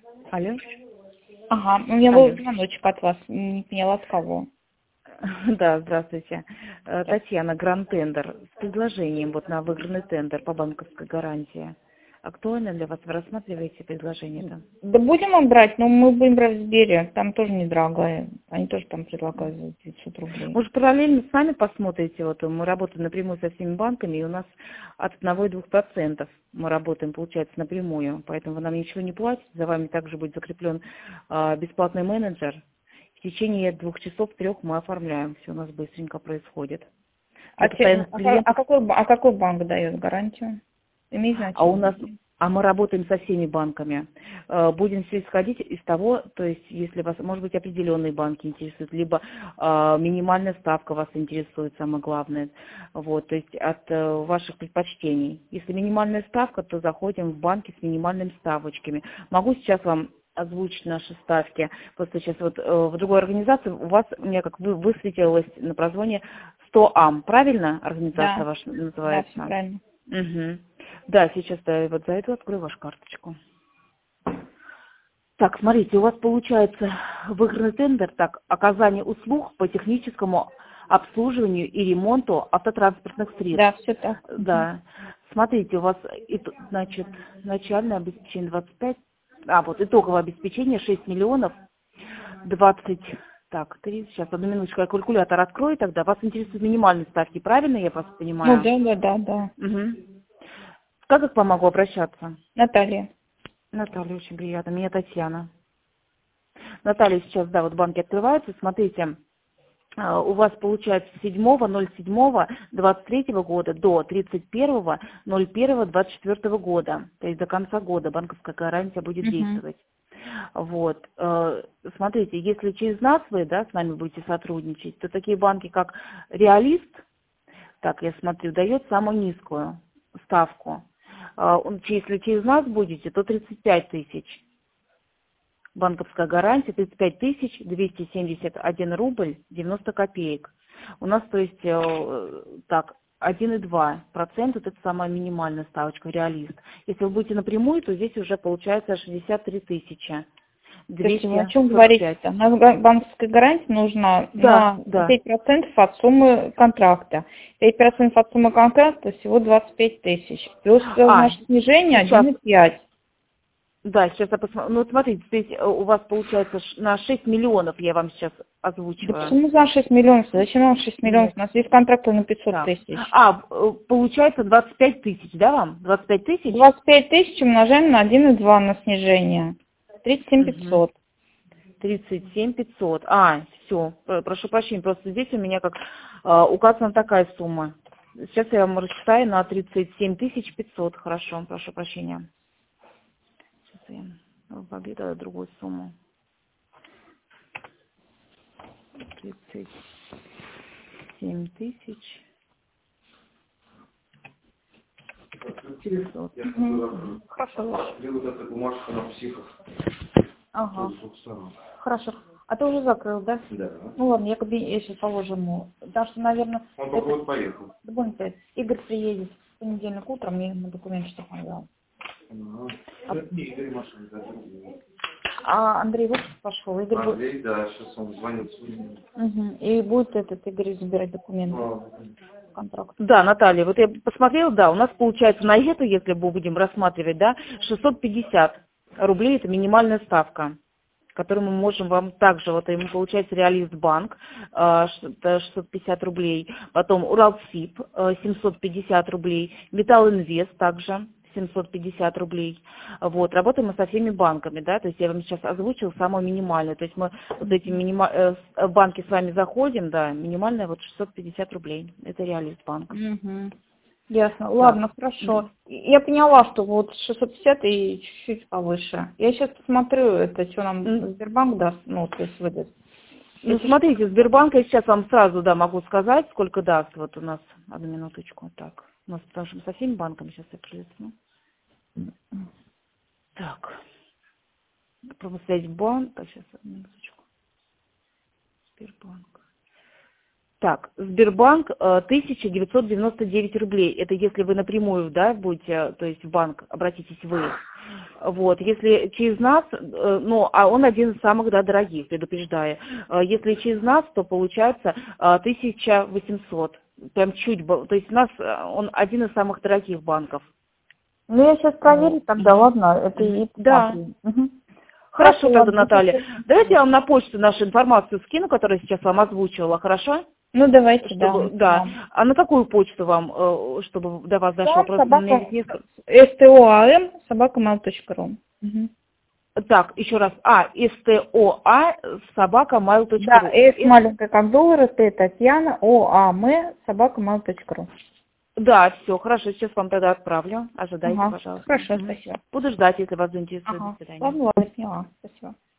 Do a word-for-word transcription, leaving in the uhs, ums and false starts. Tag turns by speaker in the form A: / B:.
A: Алло?
B: Ага, у меня был
A: Алло.
B: звоночек от вас, не поняла от кого.
A: Да, здравствуйте. Э,
B: Здравствуйте.
A: Татьяна, Гранд-тендер с предложением вот на выигранный тендер по банковской гарантии. Актуально для вас? Вы рассматриваете предложение-то?
B: Да будем мы брать, но мы будем брать в Сбере, там тоже недорогая, они тоже там предлагают за девятьсот рублей.
A: Может, параллельно с нами посмотрите? Вот мы работаем напрямую со всеми банками, и у нас от одного и двух процентов мы работаем, получается, напрямую. Поэтому вы нам ничего не платите, за вами также будет закреплен а, бесплатный менеджер. В течение двух часов, трех мы оформляем. Все у нас быстренько происходит.
B: А,
A: Для
B: те-
A: постоянных
B: а, ка- а
A: клиентов.
B: какой, ба- а какой банк дает гарантию? Имеет
A: А у
B: значение?
A: нас, а мы работаем со всеми банками. Э, Будем все исходить из того, то есть, если вас, может быть, определенные банки интересуют, либо э, минимальная ставка вас интересует, самое главное, вот, то есть от э, ваших предпочтений. Если минимальная ставка, то заходим в банки с минимальными ставочками. Могу сейчас вам озвучить наши ставки. Просто сейчас вот э, в другой организации у вас, у меня как вы, высветилось на прозвоне сто ам, правильно организация
B: Да,
A: ваша
B: да, все
A: называется?
B: правильно.
A: Угу. Да, сейчас да, вот за это открою вашу карточку. Так, смотрите, у вас получается выигранный тендер, так, оказание услуг по техническому обслуживанию и ремонту автотранспортных
B: Да,
A: средств.
B: все так. Мгм.
A: Да. Смотрите, у вас, ит- значит, начальное обеспечение двадцать пять, а вот итоговое обеспечение шесть миллионов двадцать, так, три, сейчас, одну минуточку, я калькулятор открою тогда. Вас интересуют минимальные ставки, правильно я вас
B: Ну
A: понимаю?
B: да, да, да, да.
A: Угу. Как я к вам могу обращаться?
B: Наталья.
A: Наталья, очень приятно. Меня Татьяна. Наталья, сейчас, да, вот банки открываются. Смотрите, а, у вас получается с седьмого ноль седьмого двадцать третьего года до тридцать первого ноль первого двадцать четвёртого года. То есть до конца года банковская гарантия будет
B: Угу.
A: действовать. Вот. э, Смотрите, если через нас вы, да, с нами будете сотрудничать, то такие банки, как Реалист, так, я смотрю, дает самую низкую ставку. А, он- Если через нас будете, то тридцать пять тысяч. Банковская гарантия тридцать пять тысяч двести семьдесят один рубль девяносто копеек. У нас, то есть, э, так, один и два процента, вот это самая минимальная ставочка, реалист. Если вы будете напрямую, то здесь уже получается шестьдесят три тысячи
B: То есть вы о
A: двести
B: чем
A: сорок пять.
B: говорите-то? На га- банковской гарантии нужно
A: Да,
B: на
A: да.
B: пять процентов от суммы контракта. пять процентов от суммы контракта всего двадцать пять тысяч. Плюс, э,
A: А,
B: значит, снижение
A: сейчас,
B: один и пять.
A: да, сейчас я посмотрю. Ну, вот смотрите, здесь э, у вас получается ш- на шесть миллионов я вам сейчас
B: Да
A: озвучиваю.
B: почему за шесть миллионов? Зачем нам шесть миллионов?
A: Нет.
B: У нас есть контракты на пятьсот
A: Так.
B: тысяч.
A: А, э, получается двадцать пять тысяч, да, вам? двадцать пять тысяч?
B: двадцать пять тысяч умножаем на один и два на снижение. тридцать семь
A: Угу.
B: пятьсот.
A: тридцать семь пятьсот. А, все, прошу прощения, просто здесь у меня как а, указана такая сумма. Сейчас я вам рассчитаю на тридцать семь тысяч пятьсот. Хорошо, прошу прощения. Сейчас я вобью другую сумму. тридцать семь тысяч пятьсот.
B: Мгм. Хорошо.
A: Где вот эта бумажка на психов?
B: Ага.
A: С двух сторон.
B: Хорошо. А ты уже закрыл, да?
A: Да.
B: Ну ладно, я, кабин... я сейчас положу ему. Потому что, наверное,
A: Он только
B: это...
A: вот поехал.
B: Да, будем сказать, Игорь приедет в понедельник утром, мне ему документы, чтобы он дал.
A: Ага.
B: А,
A: Это не Игорь Машин, это другой.
B: а Андрей вот пошел. Игорь будет...
A: Андрей, да, сейчас он звонит.
B: Угу. И будет этот Игорь забирать документы,
A: А,
B: контракт.
A: Да, Наталья, вот я посмотрела, да, у нас получается на эту, если мы будем рассматривать, да, шестьсот пятьдесят рублей, это минимальная ставка, которую мы можем вам также, вот ему получается Реалистбанк, э, ш- это шестьсот пятьдесят рублей, потом Уралсиб, э, семьсот пятьдесят рублей, Металлинвест также семьсот пятьдесят рублей. Вот, работаем мы со всеми банками, да, то есть я вам сейчас озвучила самую минимальную, то есть мы вот эти минима- э, с- банки с вами заходим, да, минимальная вот шестьсот пятьдесят рублей, это Реалистбанк.
B: Угу. Ясно.
A: Так,
B: Ладно,
A: м,
B: хорошо. Я поняла, что вот шестьсот пятьдесят и чуть-чуть повыше. Я сейчас посмотрю, это что нам
A: м,
B: Сбербанк даст, ну, то есть выдаст.
A: ну,
B: Если что,
A: смотрите, Сбербанк, я сейчас вам сразу, да, могу сказать, сколько даст, вот у нас, одну минуточку, так, у нас, потому что мы со всеми банками сейчас я прилесну. Так, промысвязь банк, а сейчас, одну минуточку, Сбербанк. Так, Сбербанк э, тысяча девятьсот девяносто девять рублей. Это если вы напрямую, да, будете, то есть в банк обратитесь вы. Вот, если через нас, э, ну, а он один из самых, да, дорогих, предупреждаю. Э, если через нас, то получается э, тысяча восемьсот. Прям чуть, бо- то есть у нас э, он один из самых дорогих банков.
B: Ну, я сейчас проверю
A: Вот.
B: тогда, ладно, это
A: Мгм.
B: и
A: Да.
B: посмотрю. Мгм.
A: Хорошо тогда,
B: ладно,
A: Наталья.
B: спасибо.
A: Давайте я вам на почту нашу информацию скину, которую я сейчас вам озвучивала, хорошо?
B: Ну, давайте, да.
A: Чтобы, да. А на какую почту вам, э, чтобы до вас дошло?
B: Да,
A: Просто у меня
B: собака,
A: здесь несколько...
B: стоам, собака mail точка ру.
A: Так, еще раз. А, стоа, собака, mail точка
B: Да,
A: ру.
B: S маленькая как доллар, Т Татьяна, ОАМ, собака mail точка ру.
A: Да, все, хорошо, сейчас вам тогда отправлю. Ожидайте,
B: Ага,
A: пожалуйста.
B: хорошо,
A: Мгм.
B: спасибо.
A: Буду ждать, если вас заинтересует. До
B: Ага,
A: свидания.
B: ладно, ладно, поняла, спасибо.